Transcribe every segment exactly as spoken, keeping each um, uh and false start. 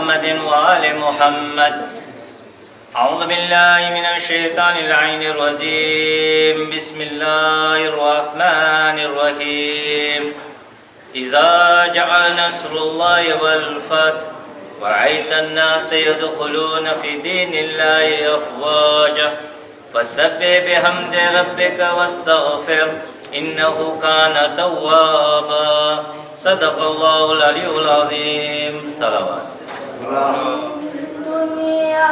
محمد وآل محمد. أعوذ بالله من الشيطان اللعين الرجيم. بسم الله الرحمن الرحيم. إذا جاء نصر الله والفتح ورأيت الناس يدخلون في دين الله أفواجا فسبح بحمد ربك واستغفر إنه كان توابا. صدق الله العلي العظيم. صلوات. دنیا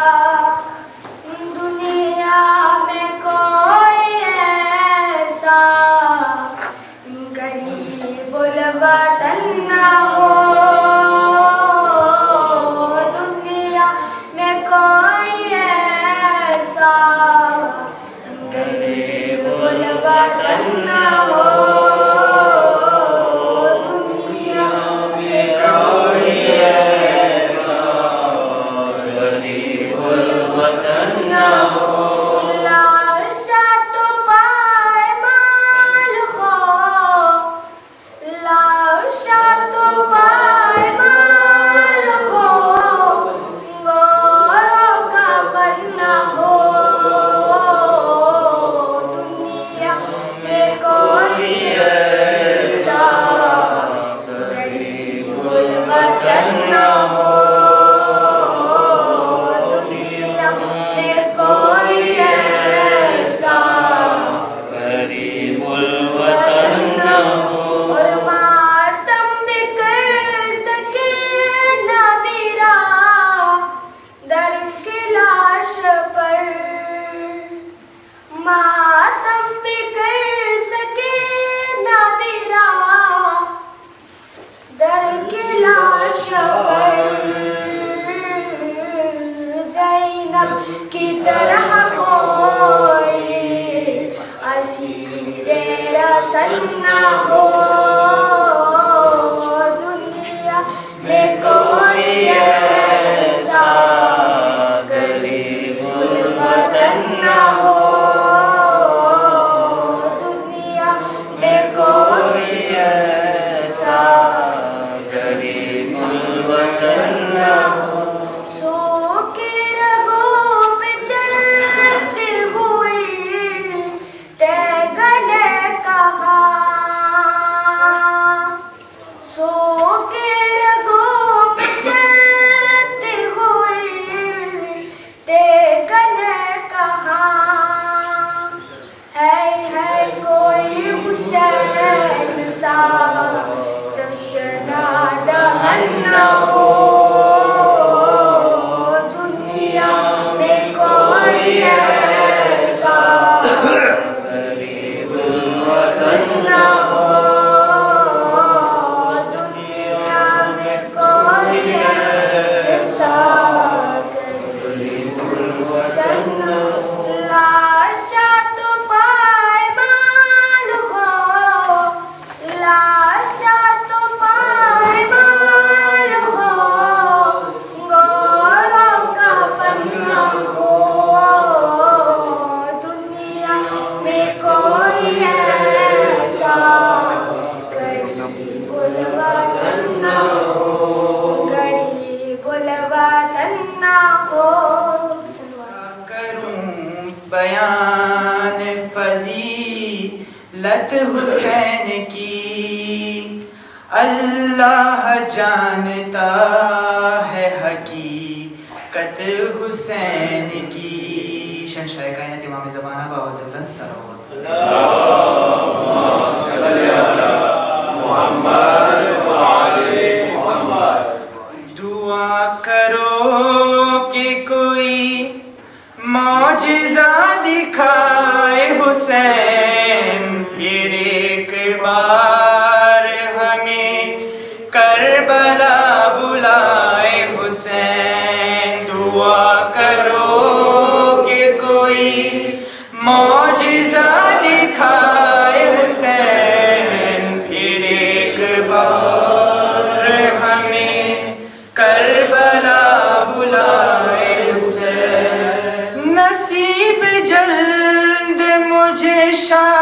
دنیا میں کوئی ایسا غریب الوطن نہ ہو. دنیا میں کوئی ایسا غریب الوطن نہ ہو. دنیا میں کوئی ایسا غریب الوطن نہ ہو. لاشا تو پائمال ہو، لاشا تو پائمال ہو، گوروں کا فن نہ ہو. دنیا میں کوئی ایسا غریب الوطن نہ ہو. دنیا میں کوئی ایسا غریب الوطن نہ ہو. اور ماتم بھی کر سکے نہ میرا در کی لاش پر. ماتم بھی کر سکے نہ میرا در کی لاش پر. زینب کی طرح کوئی اسیر رسن نہ ہو. دنیا میں کوئی ایسا غریب الوطن نہ ہو. دنیا میں کوئی ایسا غریب الوطن نہ ہو. سو کے رگوں پہ چلتے ہوئے تیغ نے کہا. سو کے رگوں پہ چلتے ہوئے تیغ نے کہا. ہے ہے کوئی حسین سا تشنا دہن نہ ہو. دنیا میں کوئی ایسا غریب الوطن نہ ہو. دنیا میں کوئی ایسا غریب الوطن نہ ہو. لاشا تو پائمال ہو، لاشا تو پائمال ہو، گوروں کا فن نہ ہو. دنیا میں کوئی ایسا غریب الوطن نہ ہو، غریب الوطن نہ ہو. کروں بیان فضیلت حسین کی، اللہ جانتا ہے حقیقت حسین کی. شہنشاہ کائنات امام زمانہ باوز بلند صلوات. دعا کرو کہ کوئی معجزہ دکھائے حسین، پھر ایک بار ہمیں کربلا بلائے حسین. دعا کرو کہ کوئی معجزہ دکھائے حسین، پھر ایک بار ہمیں کربلا بلائے حسین. نصیب جلد مجھے شاہ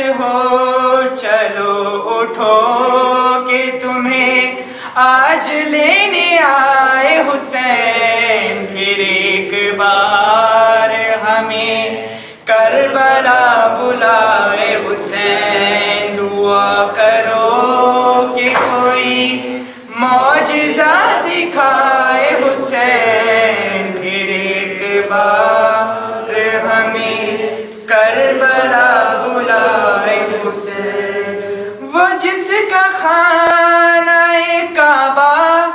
ہو چلو اٹھو کہ تمہیں آج لینے آئے حسین، پھر ایک بار ہمیں کربلا بلائے حسین، دعا کرو کہ کوئی معجزہ دکھائے حسین، پھر ایک بار ہمیں کربلا بلائے حسین۔ وہ جس کا خانہ کعبہ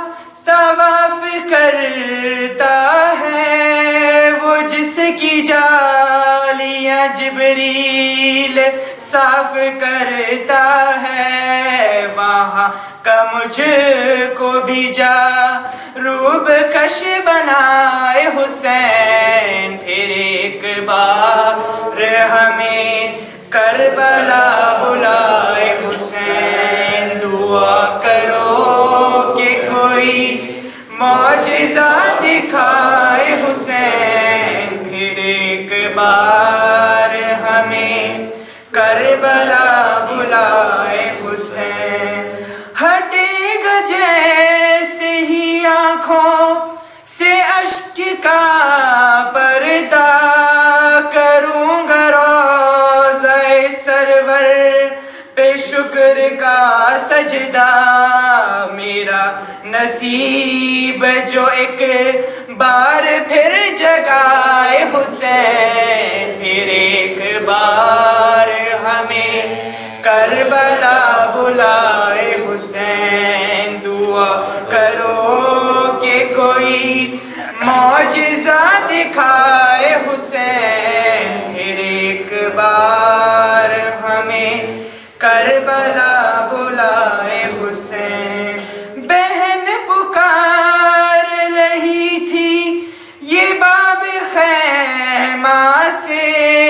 طواف کرتا ہے، وہ جس کی جالیاں جبریل صاف کرتا ہے، وہاں کا مجھ کو بھی جا روب کش بنائے حسین، پھر ایک بار ہمیں کربلا بلائے حسین، دعا کرو کہ کوئی معجزہ دکھائے حسین، پھر ایک بار ہمیں کربلا بلائے حسین۔ ہٹے گا جیسے ہی آنکھوں سے اشک کا پردہ، کروں گا روضہ سرور پہ شکر کا سجدہ، میرا نصیب جو ایک بار پھر جگائے حسین، پھر ایک بار ہمیں کربلا بلائے حسین، دعا کرو کہ کوئی معجزہ دکھائے حسین، پھر ایک بار ہمیں کربلا بلائے حسین۔ بہن پکار رہی تھی یہ باب خیمہ سے،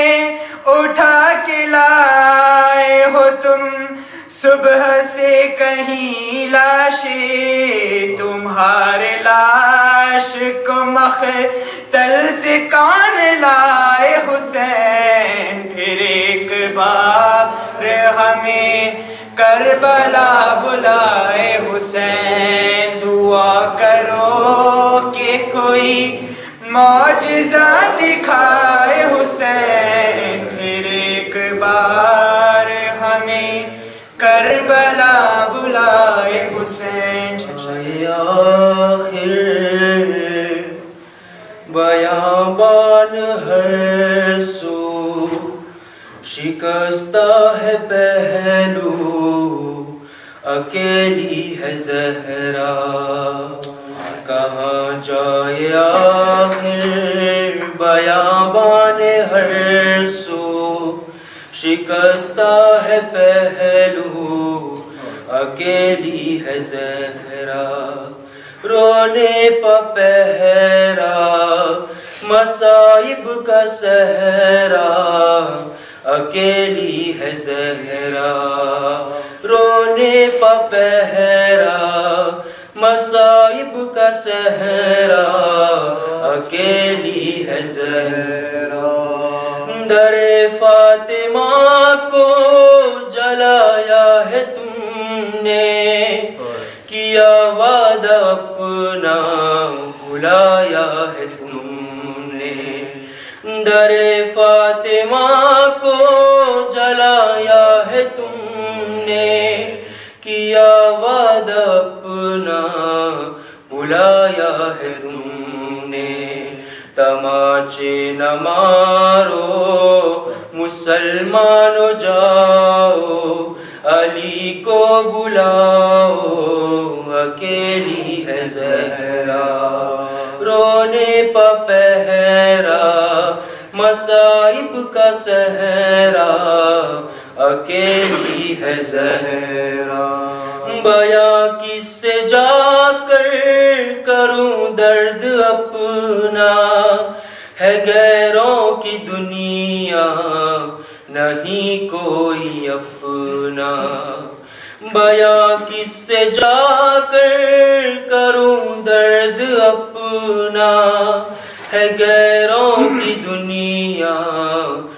اٹھا کے لائے ہو تم صبح سے کہیں لاشیں، تمہارے لاش کو مقتل سے کون لائے حسین، پھر ایک بار ہمیں کربلا بلائے حسین، دعا کرو کہ کوئی معجزہ دکھائے حسین، پھر ایک بار ہمیں کربلا بلائے حسین۔ آخر بیابان ہر سو شکستہ ہے پہلو، اکیلی ہے زہرا کہاں جائے آخر، بیابان ہر سو شکستہ ہے پہلو، اکیلی ہے زہرا رونے پہ پہرا، مصائب کا صحرا اکیلی ہے زہرا، رونے پہ پہرا مصائب کا صحرا اکیلی ہے زہرا، در فاطمہ کو جلایا ہے تم نے، کیا وعدہ اپنا بھلایا ہے تم نے، در فاطمہ کو جلایا ہے تم نے، کیا وعدہ اپنا بھلایا ہے تم نے، تماچے نہ مارو مسلمانو جاؤ، علی کو بلاؤ اکیلی ہے زہرا، رونے پہ پہرا مصائب کا صحرا اکیلی ہے زہرا، بیاں کس سے جا کر کروں درد اپنا، ہے غیروں کی دنیا نہیں کوئی اپنا، بیاں کس سے جا کر کروں درد اپنا، ہے غیروں کی دنیا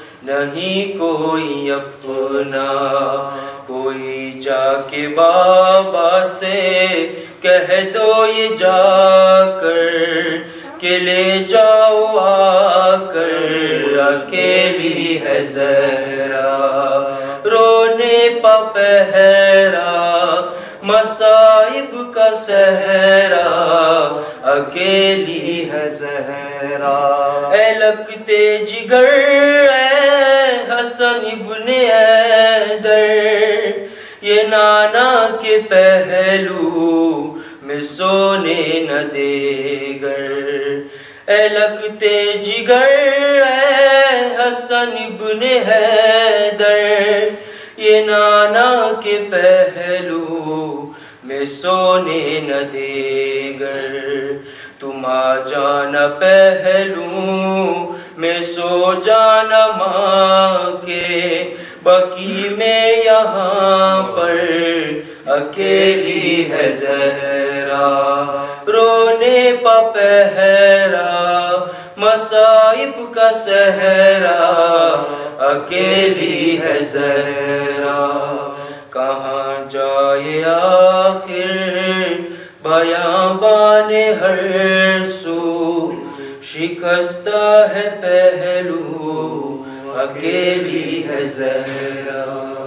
نہیں کوئی اپنا، کوئی جا کے بابا سے کہہ دو یہ جا کر کہ لے جاؤ آ کر، اکیلی ہے زہرا رونے پا پہرا، مصائب کا صحرا اکیلی ہے زہرا۔ اے لگتے جگر اے حسن ابن حیدر، یہ نانا کے پہلو میں سونے نہ دے گر، اے لگتے جگر اے حسن ابن حیدر، یہ نانا کے پہلو میں سونے نہ دے گر، تم آ جانا پہلو میں سو جانا ماں کے، بقی میں یہاں پر اکیلی ہے زہرا رونے پا پہرا، مصائب کا صحرا اکیلی ہے زہرا۔ کہاں جائے آخر بیابان ہر سو، شکستہ ہے پہلو اکیلی ہے زہرا۔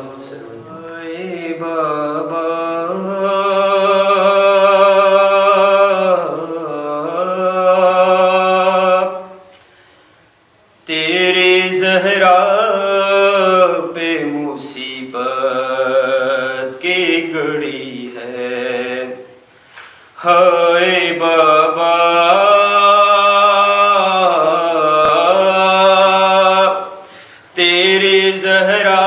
اے بابا تیری زہرا پہ مصیبت کی گھڑی ہے، ہائے بابا تیری زہرا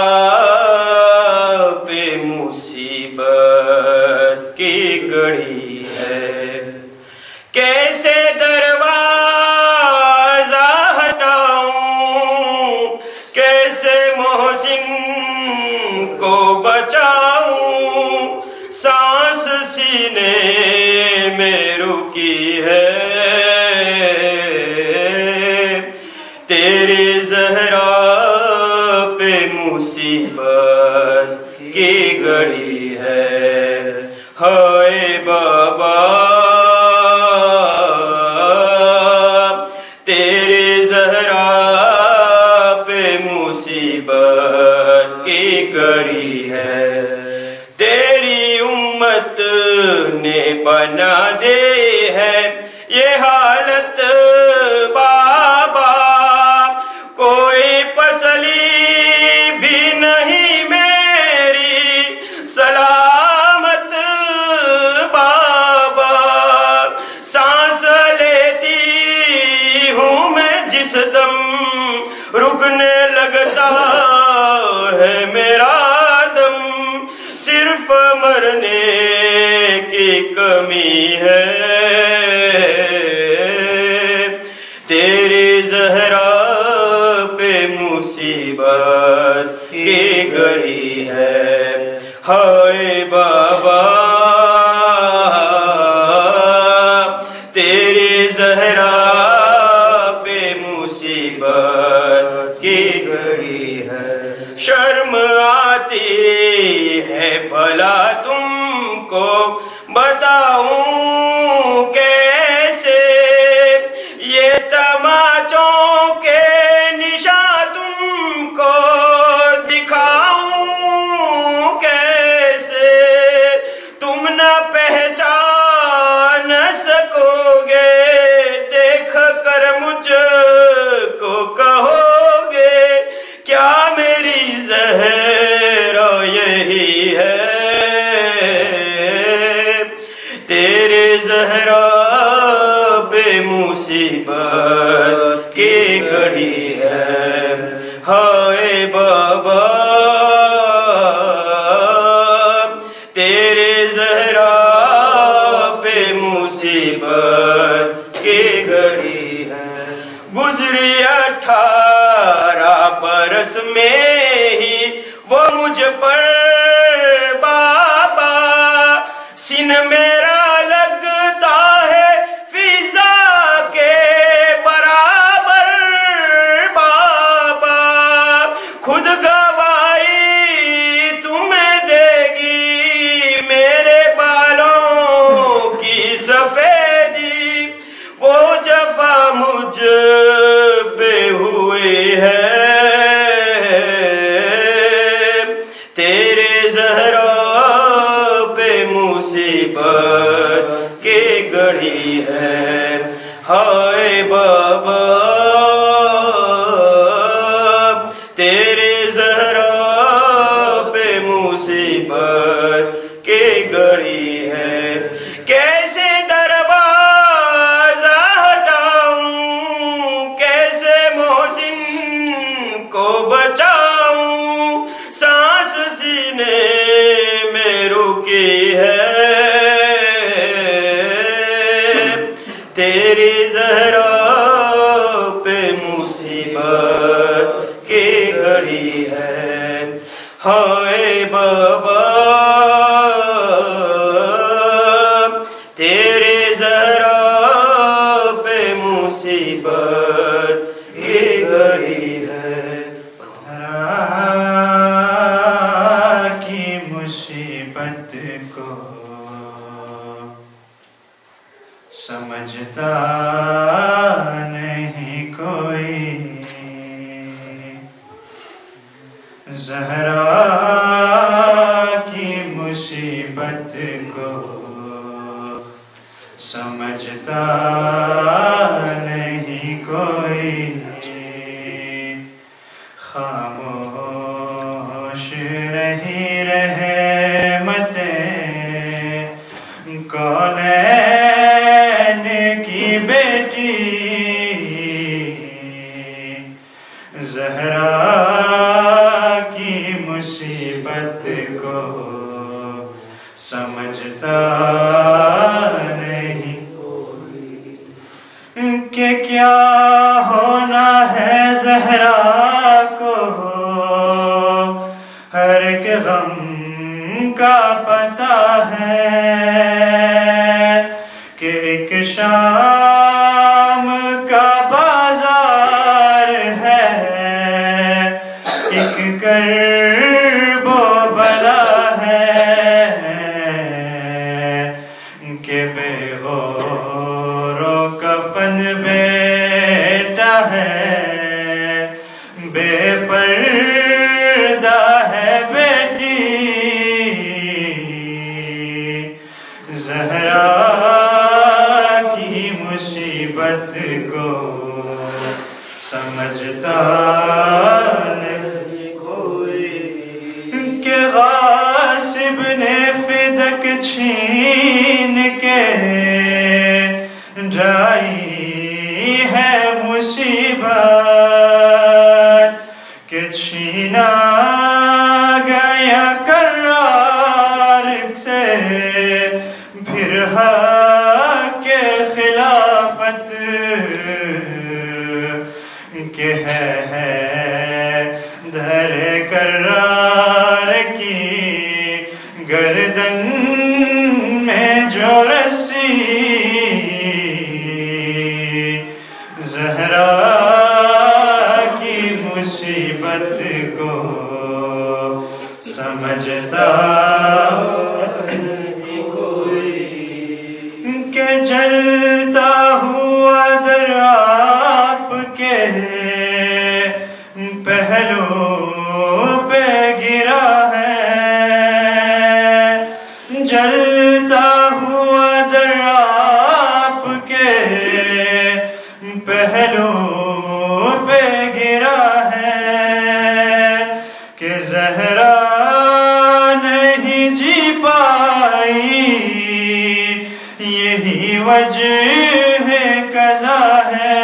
پہ مصیبت کی گھڑی ہے، کیسے دروازہ ہٹاؤں، کیسے محسن کو بچاؤں، سانس سینے میں رکی ہے، تیری زہرا پہ مصیبت کی گھڑی ہے، ہائے بابا تیری زہرا پہ مصیبت کی گھڑی ہے، تیری امت نے بنا دے ہے یہ حالت بابا، کوئی پسلی بھی نہیں میری سلامت بابا، سانس لیتی ہوں میں جس دم رکنے لگتا ہے میرا دم، صرف مرنے کی کمی ہے، تیری زہرا پہ مصیبت کی گھڑی ہے، ہائے بابا تیری زہرا پہ مصیبت کی گھڑی ہے، شرم آتی ہے بھلا تم کو بتاؤں کیسے، یہ تماچوں کے نشان تم کو دکھاؤں کیسے، تم نہ پہچان سکو گے، دیکھ کر مجھ کو کہو گے کیا میری زہرا یہی ہے، تیرے زہرا پہ مصیبت کی گھڑی ہے، ہائے بابا تیرے زہرا پہ مصیبت کی گھڑی ہے، گزری اٹھارہ برس میں ہی وہ مجھ پر بابا، سن میرا لگتا ہے فضا کے برابر بابا، بچاؤں سانس سینے میں رکی ہے تیری زہرا پہ مصیبت کی گھڑی ہے ہائے بابا تیرے زہرا پہ مصیبت کی گھڑی ہے زہرا کی مصیبت کو سمجھتا نہیں کوئی زہرا کی مصیبت کو سمجھتا نہیں کوئی خاموش رہی رحمتیں کونین کی بیٹی زہرا کی مصیبت کو سمجھتا نہیں کہ کیا ہونا ہے زہرا کو ہر ایک غم کا پتہ ہے کہ ایک شام کا بازار ہے ایک کرب و بلا ہے کہ بے غور و کفن بیٹا ہے بے پردہ ہے بیٹی زہرا کی مصیبت کو سمجھتا نہیں کوئی کہ غاصب نے فدق چھین کے ڈرائی ہے مصیبت کہ چھینا گیا قرار سے پھر حق کے خلافت کہ ہے ہے دھر قرار کی گردن میں جو رسی زہرا کی مصیبت کو سمجھتا نہیں کوئی کہ جلتا ہوا در آپ کے پہلو پہ گرا ہے جلتا ہوا در آپ کے پہلو پہ گرا ہے کہ زہرا نہیں جی پائی یہی وجہ قضا ہے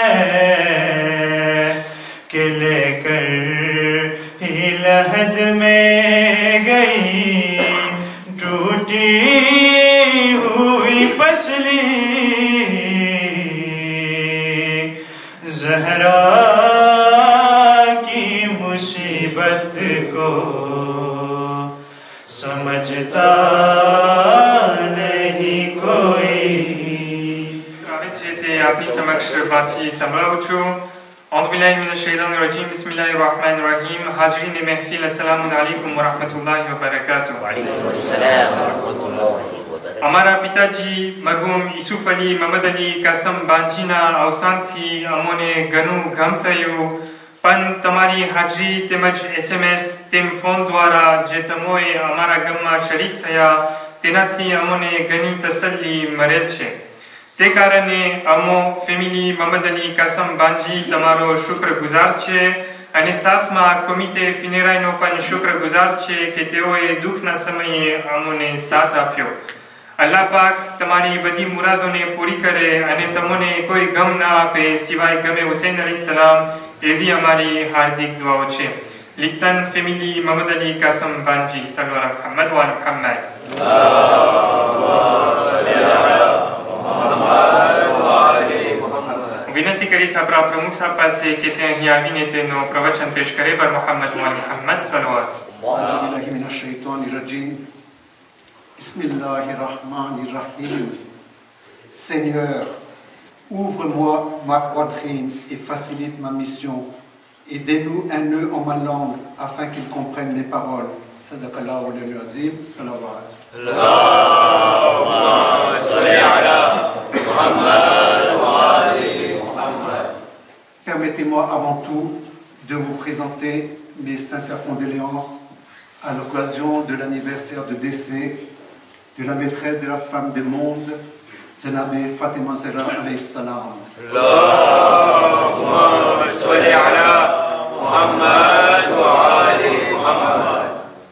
کہ لے کر ہی لحد میں گئی ٹوٹی ہوئی پسلی زہرا کی مصیبت کو سمجھتا نہیں کوئی Pravečete, ja písam akšrvači samrauču. A'udhu billahi minash shaitanir rajim. Bismillahir rahmanir rahim. Hajrin mehfil. Assalamu alaikum wa rahmatullahi wa barakatuh. Wa alaikum assalam wa rahmatullahi wa barakatuh. हमारा पिताजी मरहूम यूसुफ अली मोहम्मद अली કાસમ બાંજીના અવસાનથી અમોને ઘણું ગમ થયું પણ તમારી હાજરી તેમજ એસએમએસ તેમ ફોન દ્વારા જે તમોએ અમારા ગમમાં શરીક થયા તેનાથી અમોને ઘણી તસલ્લી મળેલ છે તે કારણે અમો ફેમિલી મોહમ્મદ અલી કાસમ બાંજી તમારો શુક્રગુજાર છે અને સાથમાં કોમિટે ફિનેરાઈનો પણ શુક્રગુજાર છે કે તેઓએ દુઃખના સમયે અમોને સાથ આપ્યો अल्लाह पाक तमारी बदी मुरादों ने पूरी करे अने तमोने कोई गम ना आपे सिवाय गमे हुसैन अलैहिस्सलाम એવી અમારી હાર્દિક દુઆઓ છે. લિક્તન ફેમિલી મોહમ્મદ અલી કાસમ બાનજી સલ્લલ્લાહુ અલા મુહમ્મદ વ અલા મુહમ્મદ. વિનંતી કરીશ આપણા પ્રમુખ સાહેબ પાસે કે તે અહીં આવીને તેનું પ્રવચન પેશ કરે પર મોહમ્મદ વ અલા Muhammad સલ્લલ્લાહુ. Bismillahirrahmanirrahim. Seigneur, ouvre-moi ma poitrine et facilite ma mission. Aidez-nous un nœud en ma langue afin qu'ils comprennent mes paroles. Sadaqallahu al-azim. Salawat. Allahumma salli ala Muhammad wa ali Muhammad. Permettez-moi avant tout de vous présenter mes sincères condoléances à l'occasion de l'anniversaire de décès de la maîtresse de la femme du monde, Janabé Fatima Zahra alayhi salam. Allahumma salli ala Muhammad wa ali Muhammad.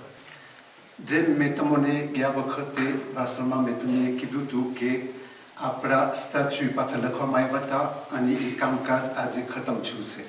Dem metamone gyabakhote basama metune kidutu ke apra statut pasal khamai bata ani e kamkaz aji khatam chuse.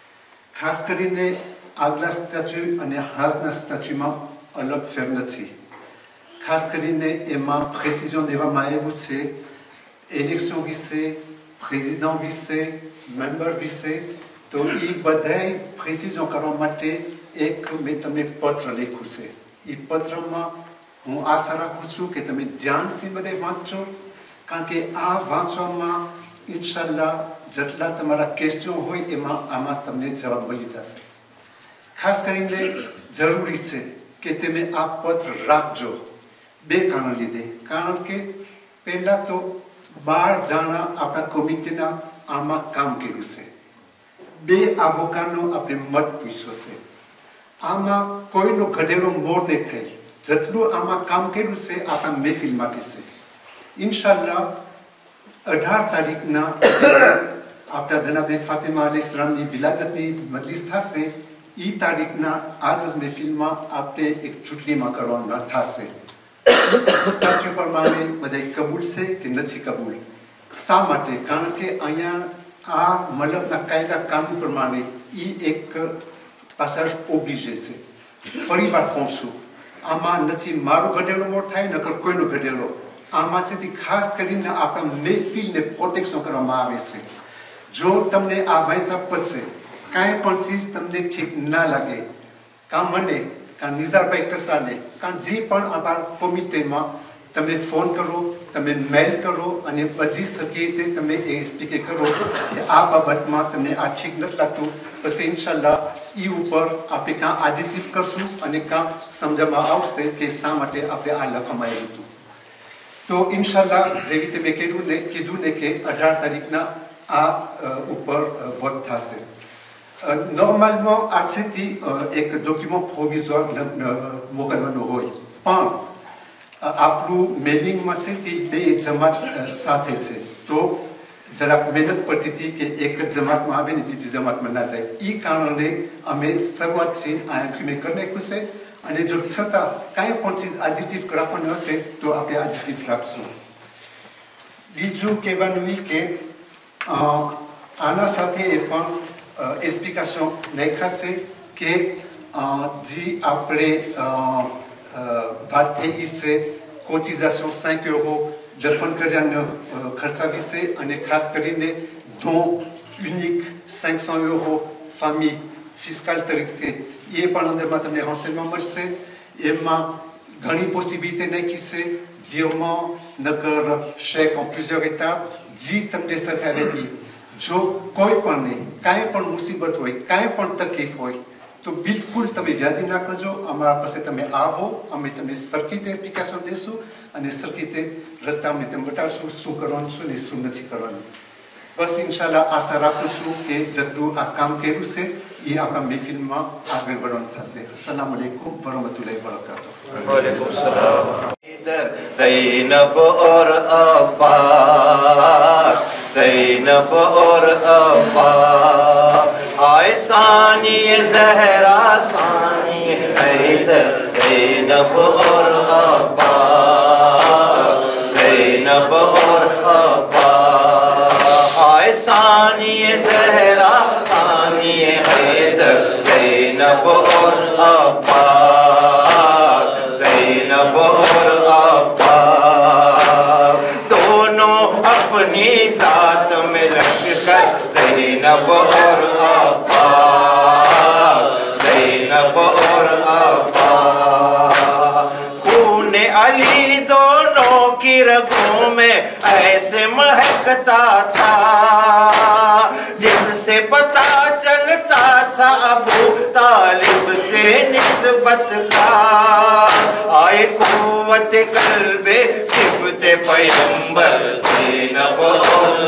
ખાસ કરીને આગલા statue અને હાલના સ્ટેચ્યુમાં અલગ ફેર નથી. ખાસ કરીને એમાં પ્રેસિઝન દેવામાં આવ્યું છે ઇલેક્શન વિશે, પ્રેસિડન્ટ વિશે, મેમ્બર વિશે. તો એ બધાય પ્રેસિઝન કરવા માટે એક મેં તમને પત્ર લખ્યું છે. એ પત્રમાં હું આશા રાખું છું કે તમે ધ્યાનથી બધે વાંચો, કારણ કે આ વાંચવામાં ઇન્શાલ્લાહ જેટલા તમારા ક્વેશ્ચન હોય એમાં આમાં તમને જવાબ મળી જશે. ખાસ કરીને જરૂરી છે કે તમે આ પત્ર રાખજો બે કારણ લીધે. કારણ કે પહેલાં તો બાર જણા આપણા કમિટીના આમાં કામ કર્યું છે. બે આવોકાનો આપણે મત પૂછ્યો છે. આમાં કોઈનો ઘડેલો મોર નહીં થાય. જેટલું આમાં કામ કર્યું છે આપણા મહેફિલ માટે છે. ઇન્શાલ્લાહ અઢાર તારીખના આપણા જનાબે ફાતિમા અલૈહિસ્સલામની વિલાદતની મજલિસ થશે. એ તારીખના આજ જ મહેફિલમાં આપણે એક ચૂંટણીમાં કરવાના થશે. સ્ટેચ્યુ પ્રમાણે બધા કબૂલ છે કે નથી કબૂલ? શા માટે? કારણ કે અહીંયા આ મલકના કાયદા કાનૂન પ્રમાણે એ એક પાસાજ ઓબ્લિજે છે. ફરી વાર કહું છું, આમાં નથી મારો ઘડેલો મોર થાય નકર કોઈનો ઘડેલો. આમાંથી ખાસ કરીને આપણા મહેફિલને પ્રોટેક્શન કરવામાં આવે છે. જો તમને આ વાંચા પછી કાંઈ પણ ચીજ તમને ઠીક ના લાગે, કાં મને કાં નિઝારભાઈ કસાને કાં જે પણ અમારા કોમિટેમાં તમે ફોન કરો, તમે મેલ કરો અને બધી શક્યતે તમે એ સ્પીકે કરો કે આ બાબતમાં તમને આ ઠીક નથી લાગતું, પછી ઇન્શાલ્લાહ એ ઉપર આપણે કાં આદિજીફ કરશું અને કાં સમજવામાં આવશે કે શા માટે આપણે આ લખવામાં આવ્યું હતું. તો ઇન્શાલ્લાહ જેવી રીતે મેં કીધું ને કીધું ને કે અઢાર તારીખના આ ઉપર વોટ થશે. નોર્મલમાં આજથી એક ડોક્યુમેન્ટ પ્રોવિઝોર મોકલવાનું હોય, પણ આપણું મેલિંગમાં છે તે બે જમાત સાથે છે. તો જરાક મહેનત પડતી હતી કે એક જ જમાતમાં આવે ને બીજી જમાતમાં ના જાય. એ કારણે અમે શરૂઆતથી આ એગ્રીમેન્ટ કરી નાખ્યું છે. અને જો છતાં કાંઈ પણ ચીજ આદિજીફ રાખવાની હશે તો આપણે આદિજીફ રાખશું. બીજું કહેવાનું એ કે આના સાથે એ પણ એક્સપ્લિકેશન લખાશે કે જે આપણે વાત થઈ ગઈ છે કોટિઝેશન પાંચ યુરો દફન કર્યાના ખર્ચા વિશે અને ખાસ કરીને don unique cinq cents euros famille fiscale તરીકે એ પણ અંદરમાં તમને renseignement મળશે. એમાં ઘણી પોસિબિલિટી નાખી છે, virement નગર chèque en plusieurs étapes, જે તમને સરકારે જો કોઈ પણ કાંઈ પણ મુસીબત હોય, કાંઈ પણ તકલીફ હોય તો બિલકુલ તમે વ્યાધિ ના કરજો. અમારા પાસે તમે આવો, અમે તમને સરખી રીતે એપ્લિકેશન દઈશું અને સરખી રીતે રસ્તા અમે તમને બતાવશું શું કરવાનું છે ને શું નથી કરવાનું. બસ ઇન્શાલ્લાહ આશા રાખું છું કે જેટલું આ કામ કર્યું છે એ આપણા મહેફિલમાં આગળ વધવાનું થશે. અસ્સલામુ અલૈકુમ વરહમતુલ્લાહિ વબરકાતુહ. वालेकुम सलाम. इधर ज़ैनब और अब्बास, ज़ैनब और अब्बास, आए सानिए ज़हरा सानिए हैदर, ज़ैनब और अब्बास, ज़ैनब और अब्बास, आए सानिए ज़हरा सानिए رگوں میں ایسے مہکتا تھا جس سے پتا چلتا تھا ابو طالب سے نسبت کا آئے قوت قلب صفت پیغمبر زینب اور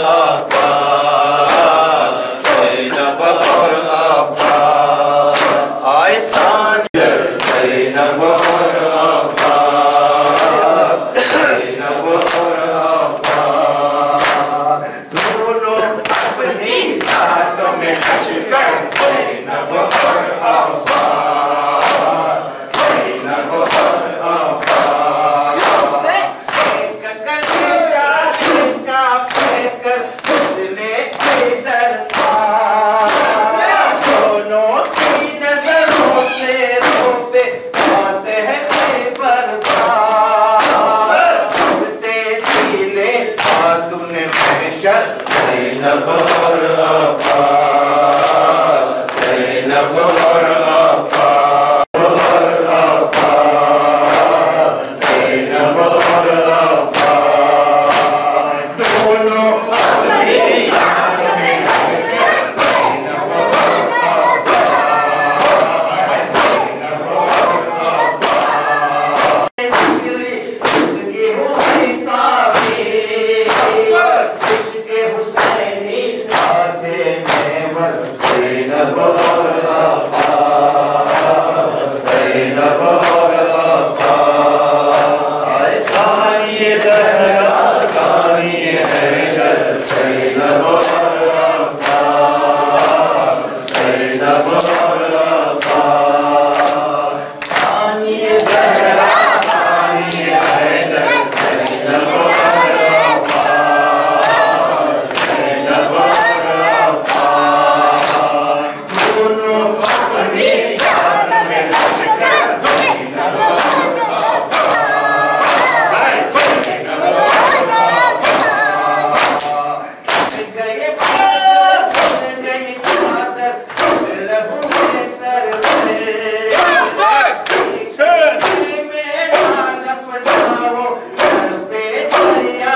عباس زینب اور عباس آئے ثانی زینب اور عباس زینب اور عباس دونوں اپنی ذاتوں میں لشکر زینب اور عباس زینب اور عباس ایک کلیجہ ان کا پھینکر فضلے ادھر تھا دونوں کی نظروں سے روپے آتے ہیں خیبر تھا اٹھتے تیلے خاتون محشر زینب اور عباس زینب اور عباس زینب اور عباس دونوں اپنی ذات میں زینب اور عباس زینب اور عباس اس کی ہوئی تعبیر عشق حسینی آجے نیور زینب اور عباس زینب اور عباس ثانی زہرا ثانی حیدر زینب اور عباس زینب اور عباس ثانی زہرا ثانی حیدر زینب اور عباس زینب اور عباس دونوں اپنی ذات میں لشکر زینب اور گئے بار کھل گئی چادر لہو میں سر میں نال اپنا ہو گھر پہ دریا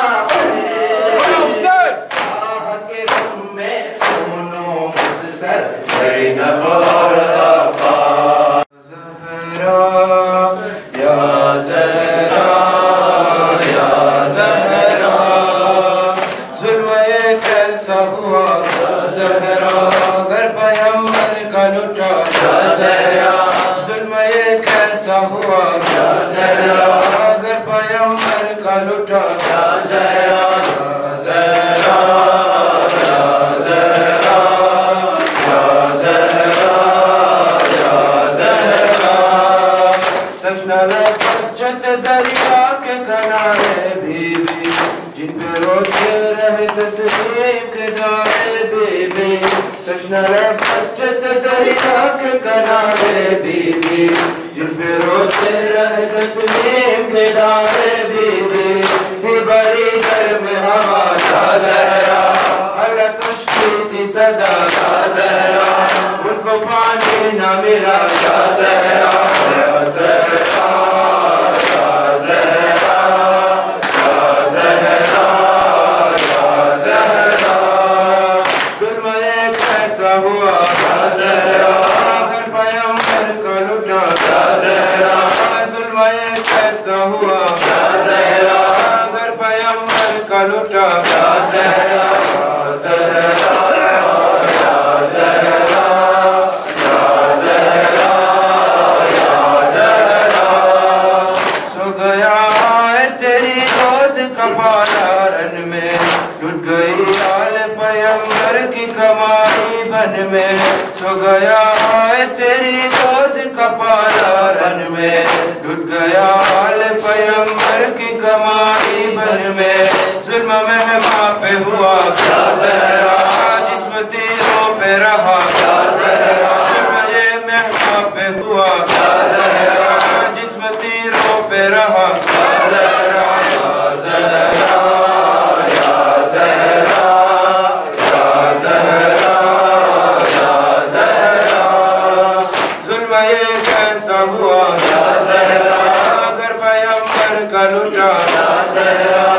آہ کے غم میں دونوں مضطر زینب اور عباس زہرا یا زہرا یا زہرا ظلم یہ کیسا ہوا یا زہرا گر پیغمبر کا لٹا یا زہرا ظلم یہ کیسا ہوا یا زہرا گر پیغمبر کا لٹا یا زہرا یا زہرا یا زہرا یا زہرا تشنہ لبجت دریا کے کنارے بی بی جن پہ روتے رہے تسلیم کے دارے بی بی تشنہ لبجت دریا کے کنارے بی بی جن پہ روتے رہے تسلیم کے دارے بی بی ہی بری در میں ہوا یا زہرا اللہ تشکی تھی صدا یا زہرا ان کو پانی نہ ملا یا زہرا یا زہرا یا زہرا یا زہرا یا زہرا ظلم ایک ایسا ہوا یا زہرا گر پیغمبر کا لٹا یا زہرا ظلم ایک ایسا ہوا یا زہرا گر پیغمبر کا لٹا یا زہرا یا زہرا یا زہرا یا زہرا یا زہرا سو گیا ہے تیری گود کا پالارن میں لٹ گئی آل پیغمبر کی کمائی بن میں سو گیا ہے تیری گود کا پالارن میں لٹ گیا آل پیغمبر کی کمائی بن میں ظلم مہماں پہ ہوا کیا زہرا جسم تیروں پہ رہا کیا زہرا ظلم یہ مہماں پہ ہوا کیا زہرا جسم تیروں پہ رہا کیا زہرا یا زہرا یا زہرا یا زہرا یا زہرا ظلم یہ کیسا ہوا یا زہرا گر پیغمبر کا لٹا یا زہرا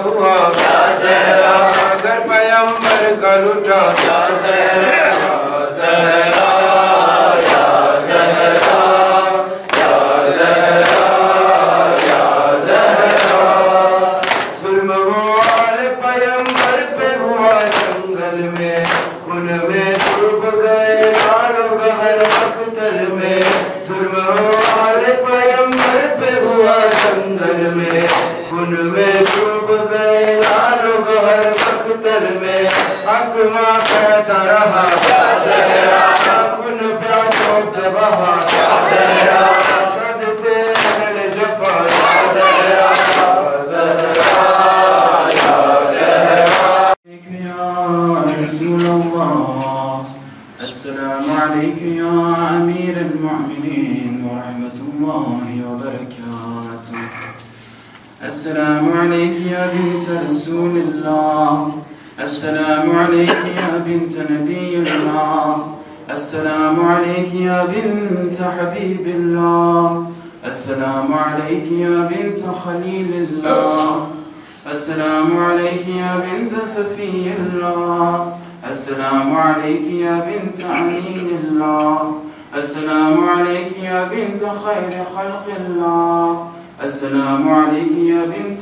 हुआ या ज़हरा, अगर पैगंबर का लुटा या ज़हरा, या ज़हरा, या ज़हरा, या ज़हरा, या ज़हरा। जुल्म वाले पैगंबर पे हुआ जंगल में, खून में डूब गए लालो गहर अख्तर में। जुल्म वाले पैगंबर पे हुआ जंगल में, खून में डूब गए लालो गहर अख्तर में। आसमां कहता रहा या ज़हरा, उन प्यासों पे बहा या ज़हरा, सदते अहले जफा या ज़हरा, या ज़हरा, या ज़हरा। या रसूलल्लाह, अस्सलामु अलैकुम या अमीर अल-मुअमिनीन व रहमतुल्लाहि व बरकातुह। अस्सलामु अलैकुम या बिन्त रसूलिल्लाह, अस्सलामु अलैकुम या बिन्त नबियिल्लाह, अस्सलामु अलैकुम या बिन्त हबीबिल्लाह, अस्सलामु अलैकुम या बिन्त खलीलिल्लाह, अस्सलामु अलैकुम या बिन्त सफियिल्लाह, अस्सलामु अलैकुम या बिन्त अमीनिल्लाह, अस्सलामु अलैकुम या बिन्त खैर खल्क़िल्लाह, अस्सलामु अलैकुम या बिन्त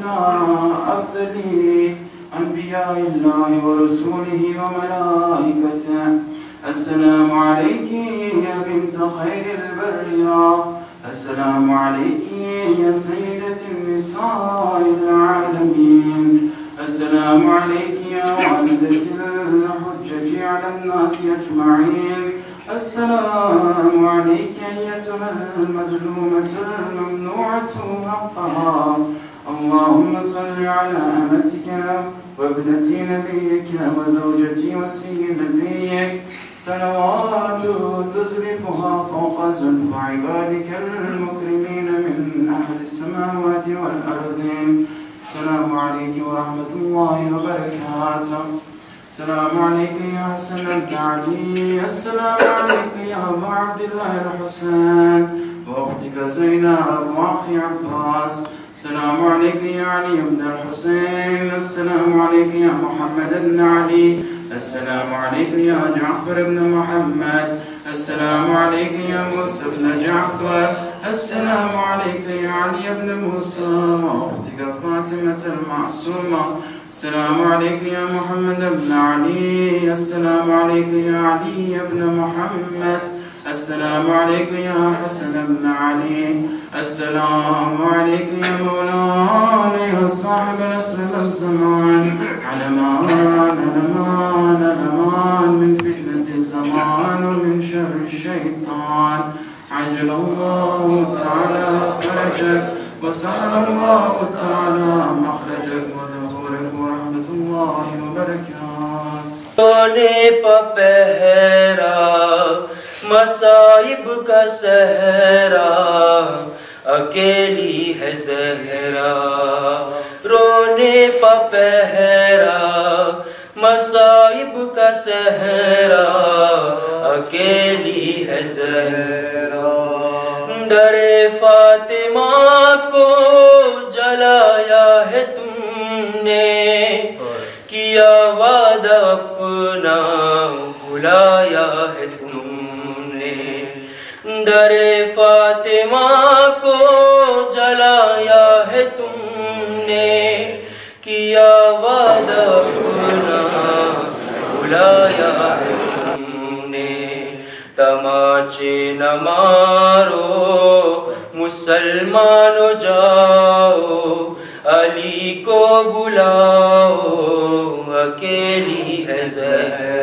अफ़ज़ली अंबियाइल्लाहि व रसूलिहि व मलाइकतिहि, अस्सलामु अलैकुम या बिन्त खैरिल बरिया, अस्सलामु अलैकुम या सय्यदतन निसाइल आलमीन, अस्सलामु अलैकुम या वालिदतल हुज्जति अलन नासि अजमईन, अस्सलामु अलैकुम अय्यतुहल मज़लूमतुल ममनूअतु हक़्क़हा। اللهم صل على أمتك وابنة نبيك وزوجتي وسي نبيك صلوات تزلفها فوق زلف عبادك المكرمين من أهل السماوات والأرضين. السلام عليكم ورحمة الله وبركاته. السلام عليك يا حسن بن علي، السلام عليك يا أبا عبد الله الحسين وأختك زينب وأخي عباس، السلام عليك يا علي بن الحسين، السلام عليك يا محمد بن علي، السلام عليك يا جعفر بن محمد، السلام عليك يا موسى بن جعفر، السلام عليك يا علي بن موسى وأختك فاطمة المعصومة، السلام عليك يا محمد بن علي، السلام عليك يا علي بن محمد، السلام عليك يا حسن بن علي، السلام عليك يا مولانا يا صاحب العصر والزمان، على امان الامان الامان من فتنة الزمان ومن شر الشيطان. عجل الله تعالى فرجك وسهل الله تعالى مخرجك وظهورك ورحمة الله وبركاته. सोने पहरा मसाइब का सहरा, अकेली है ज़हरा। रोने पहरा मसाइब का सहरा, अकेली है ज़हरा। दरे फातिमा को जलाया है तुमने, किया वादा अपना भुलाया है तुमने। दरे फातिमा को जलाया है तुमने, किया वादा अपना भुलाया है तुमने। तमाचे न मारो मुसलमानो जाओ, अली को बुलाओ, अकेली है ज़हरा।